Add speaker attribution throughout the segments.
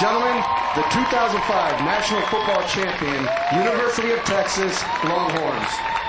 Speaker 1: gentlemen, the 2005 National Football Champion, University of Texas Longhorns.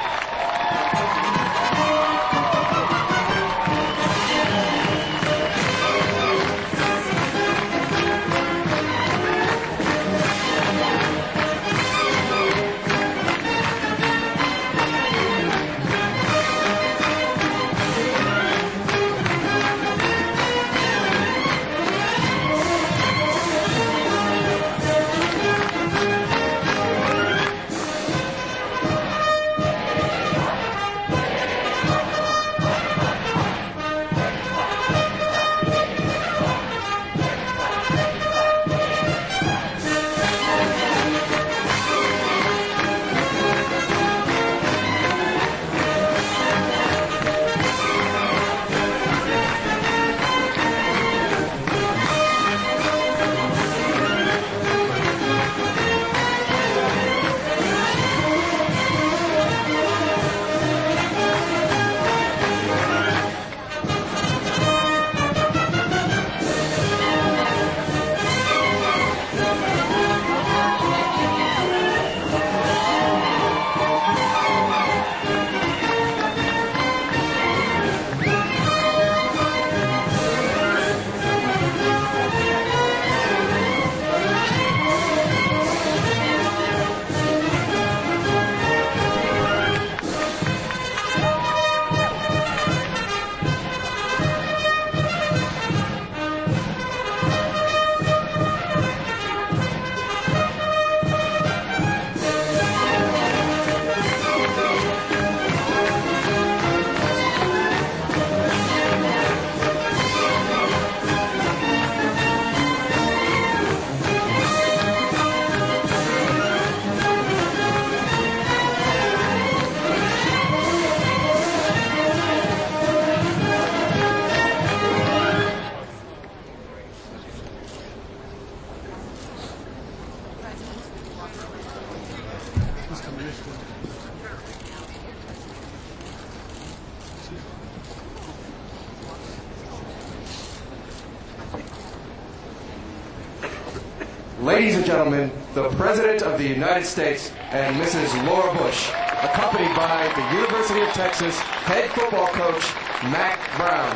Speaker 1: Ladies and gentlemen, the President of the United States and Mrs. Laura Bush, accompanied by the University of Texas head football coach, Mack Brown.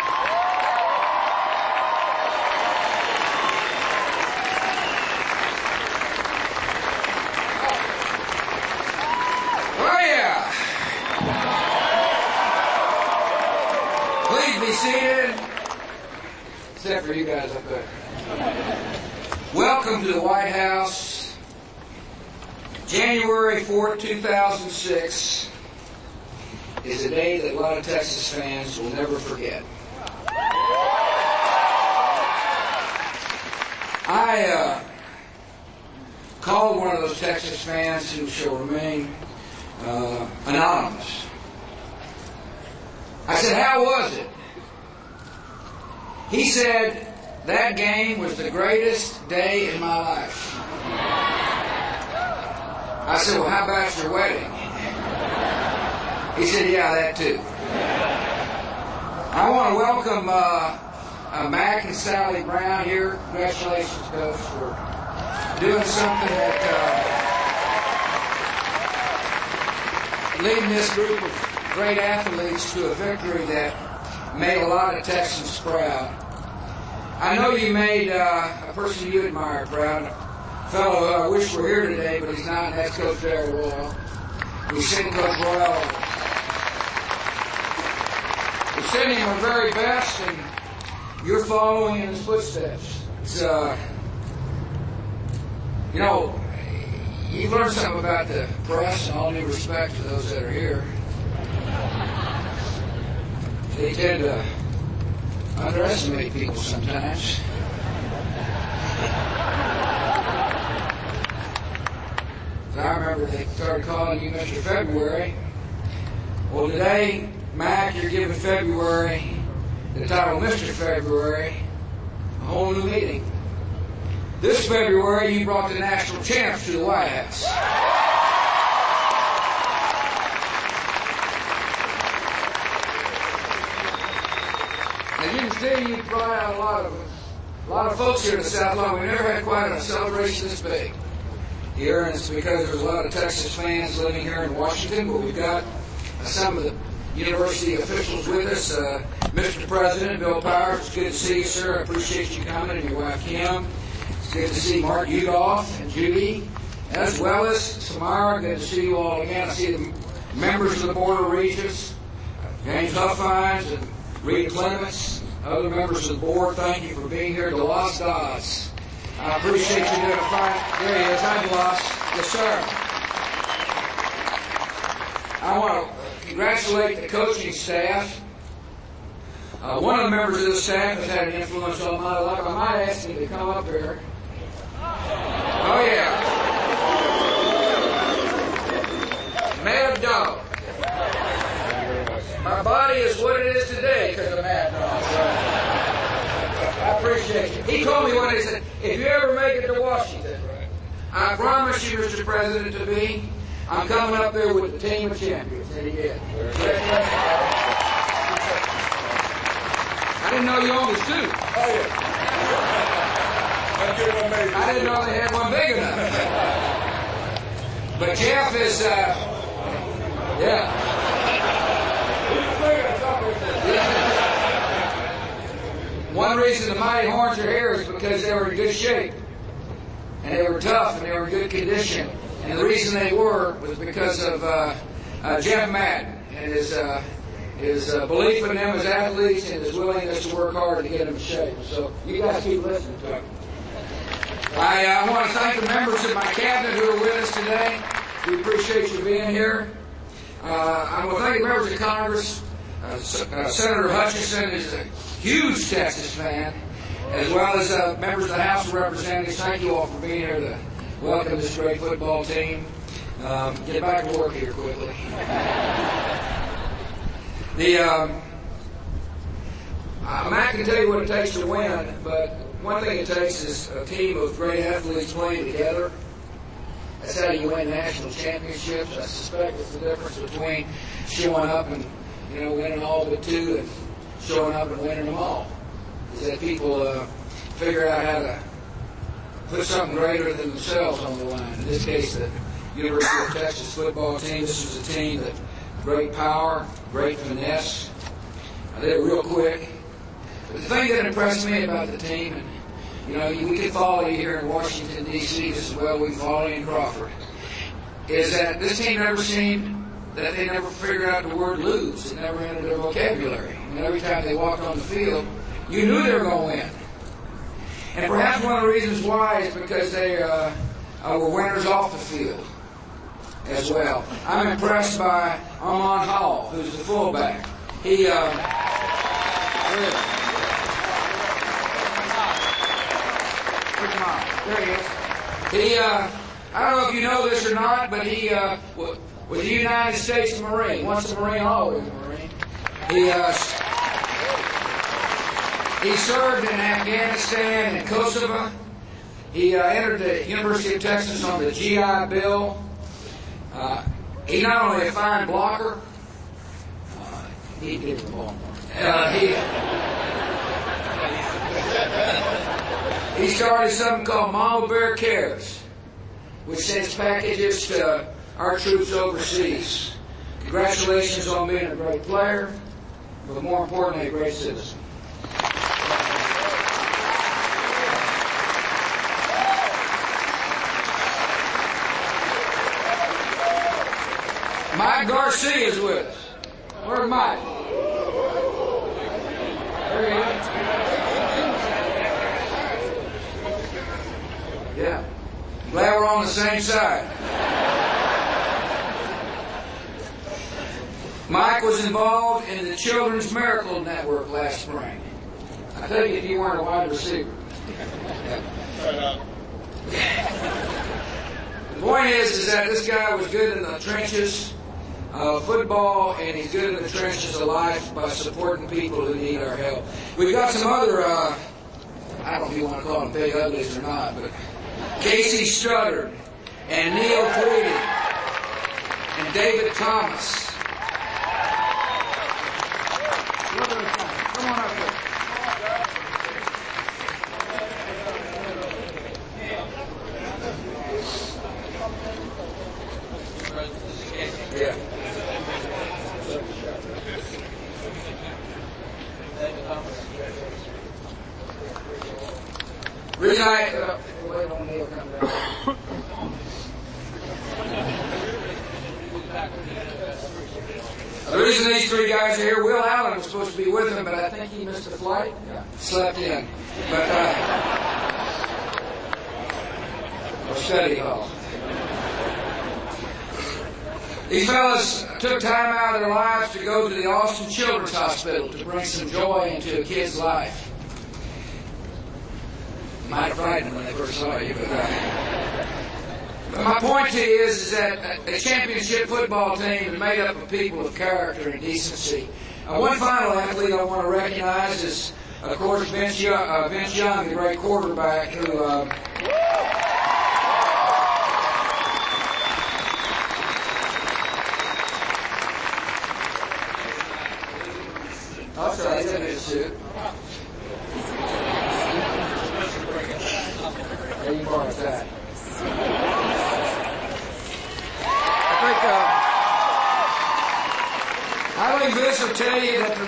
Speaker 2: Oh, yeah. Please be seated. Except for you guys up there. Welcome to the White House. January 4th, 2006 is a day that a lot of Texas fans will never forget. I called one of those Texas fans who shall remain anonymous. I said, "How was it?" He said, "That game was the greatest day in my life." I said, "Well, how about your wedding?" He said, "Yeah, that too." I want to welcome Mack and Sally Brown here. Congratulations, Coach, for doing something that leading this group of great athletes to a victory that made a lot of Texans proud. I know you made a person you admire proud, a fellow who I wish were here today, but he's not, and that's Coach Darrell Royal. We send Coach Royal. We send him our very best, and you're following in his footsteps. It's, you know, you've learned something about the press, and all due respect to those that are here. They tend to underestimate people sometimes. I remember they started calling you Mr. February. Well, today, Mack, you're giving February the title Mr. February, a whole new meaning. This February, you brought the national champs to the White House. As you can see, you brought out a lot of us. a lot of folks here in the South Lawn. We never had quite a celebration this big here, and it's because there's a lot of Texas fans living here in Washington, but we've got some of the university officials with us. Mr. President, Bill Powers, it's good to see you, sir. I appreciate you coming, and your wife, Kim. It's good to see Mark Udoff and Judy, as well as Samara. Good to see you all again. I see the members of the Board of Regents, James Huffines and Rita Clements, other members of the board. Thank you for being here. DeLoss Dodds, I appreciate you doing a fine. There he is. Hi, DeLoss. Yes, sir. I want to congratulate the coaching staff. One of the members of the staff has had an influence on my life. I might ask him to come up here. Oh, yeah. Mad Dog. My body is what it is today because of Mad Dog. I appreciate it. He told me one day, he said, if you ever make it to Washington, I promise you, Mr. President, to be, I'm coming up there with the team of champions. And he did. I didn't know you owned this too.
Speaker 3: Oh, yeah.
Speaker 2: I didn't know they had one big enough. But Jeff is, yeah. One reason the Mighty Horns are here is because they were in good shape. And they were tough and they were in good condition. And the reason they were was because of Jeff Madden and his belief in them as athletes and his willingness to work hard to get them in shape. So you guys keep listening to him. I want to thank the members of my cabinet who are with us today. We appreciate you being here. I want to thank the members of Congress. Senator Hutchinson is a huge Texas fan, as well as members of the House of Representatives. Thank you all for being here to welcome this great football team. Get back to work here quickly. Matt can tell you what it takes to win, but one thing it takes is a team of great athletes playing together. That's how you win national championships. I suspect it's the difference between showing up and winning all but two and showing up and winning them all. Is that people figure out how to put something greater than themselves on the line. In this case, the University of Texas football team. This was a team that great power, great finesse. They were real quick. But the thing that impressed me about the team, and we can follow you here in Washington, D.C. just as well we can follow you in Crawford, is that this team never seemed that they never figured out the word lose. It never entered their vocabulary. And every time they walked on the field, you knew they were going to win. And perhaps one of the reasons why is because they were winners off the field as well. I'm impressed by Armand Hall, who's the fullback. He there he is. He I don't know if you know this or not, but he was a United States Marine. Once a Marine, always a Marine. He served in Afghanistan and Kosovo. He entered the University of Texas on the GI Bill. He's not only a fine blocker, he gets the ball. He started something called Mama Bear Cares, which sends packages to our troops overseas. Congratulations on being a great player, but more importantly, a great citizen. Mike Garcia is with us. Where's Mike? There he is. Yeah. Glad we're on the same side. Mike was involved in the Children's Miracle Network last spring. I tell you, if you weren't a wide receiver. The point is that this guy was good in the trenches of football, and he's good in the trenches of life by supporting people who need our help. We've got some other, I don't know if you want to call them big uglies or not, but Casey Strutter and Neil Tweedy and David Thomas. Come on up here. reason wait on Neil come down. The reason these three guys are here, Will Allen was supposed to be with them, but I think he missed a flight. Slept in. But or study hall. These fellas took time out of their lives to go to the Austin Children's Hospital to bring some joy into a kid's life. Might have frightened them when they first saw you, but my point to you is that a championship football team is made up of people of character and decency. One final athlete I want to recognize is, of course, Vince Young, the great quarterback who I'm sorry, he's in his suit. There you are, that. I think Vince will tell you that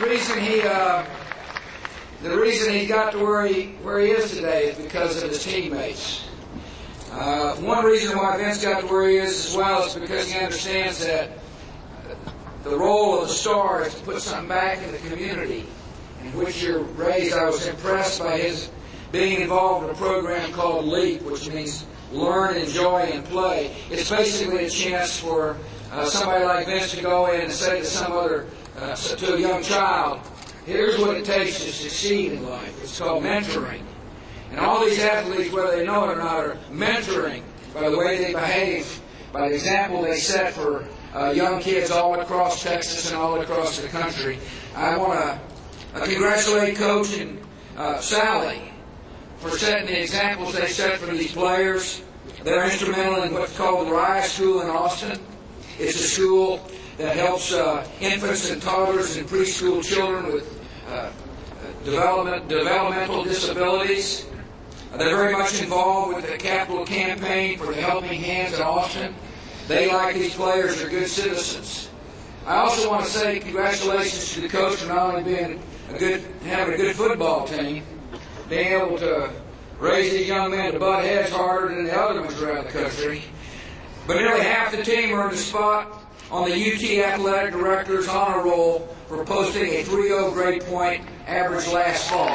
Speaker 2: the reason he got to where he is today is because of his teammates. One reason why Vince got to where he is as well is because he understands that the role of the star is to put something back in the community in which you're raised. I was impressed by his being involved in a program called LEAP, which means learn, enjoy, and play. It's basically a chance for somebody like Vince to go in and say to some other, to a young child, here's what it takes to succeed in life. It's called mentoring. And all these athletes, whether they know it or not, are mentoring by the way they behave, by the example they set for young kids all across Texas and all across the country. I want to congratulate Coach and Sally for setting the examples they set for these players. They're instrumental in what's called the Rise School in Austin. It's a school that helps infants and toddlers and preschool children with developmental disabilities. They're very much involved with the capital campaign for the Helping Hands in Austin. They, like these players, are good citizens. I also want to say congratulations to the coach for not only having a good football team, being able to raise these young men to butt heads harder than the other ones around the country. But nearly half the team earned a spot on the UT Athletic Director's honor roll for posting a 3.0 grade point average last fall.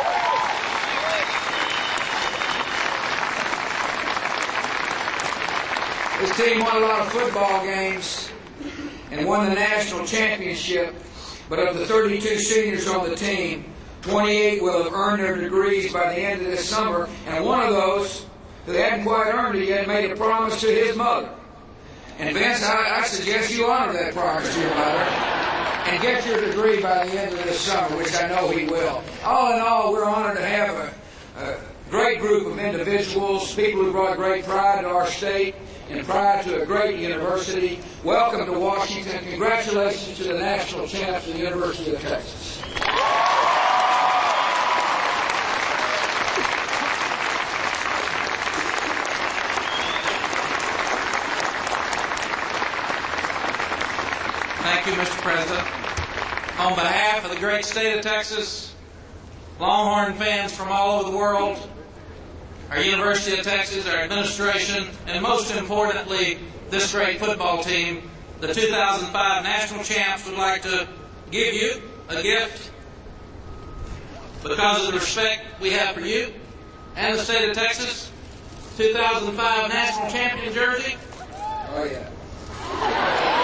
Speaker 2: This team won a lot of football games and won the national championship, but of the 32 seniors on the team, 28 will have earned their degrees by the end of this summer, and one of those who hadn't quite earned it yet made a promise to his mother. And Vince, I suggest you honor that promise to your mother and get your degree by the end of this summer, which I know he will. All in all, we're honored to have a great group of individuals, people who brought great pride to our state and pride to a great university. Welcome to Washington. Congratulations to the national champs of the University of Texas.
Speaker 3: Thank you, Mr. President. On behalf of the great state of Texas, Longhorn fans from all over the world, our University of Texas, our administration, and most importantly, this great football team, the 2005 national champs, would like to give you a gift because of the respect we have for you and the state of Texas. 2005 national champion jersey.
Speaker 2: Oh, yeah.